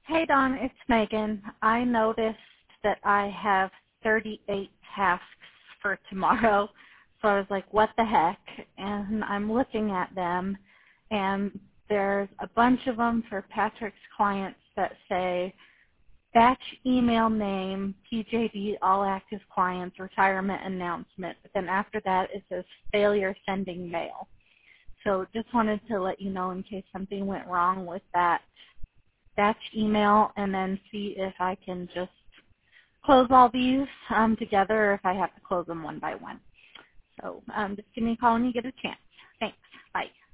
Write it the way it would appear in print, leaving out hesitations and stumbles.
Hey Dawn, it's Megan. I noticed that I have 38 tasks for tomorrow, so I was like, what the heck? And I'm looking at them, and there's a bunch of them for Patrick's clients that say batch email name, PJD, all active clients, retirement announcement, but then after that it says failure sending mail. So just wanted to let you know in case something went wrong with that batch email, and then see if I can just close all these together or if I have to close them one by one. So just give me a call when you get a chance. Thanks. Bye.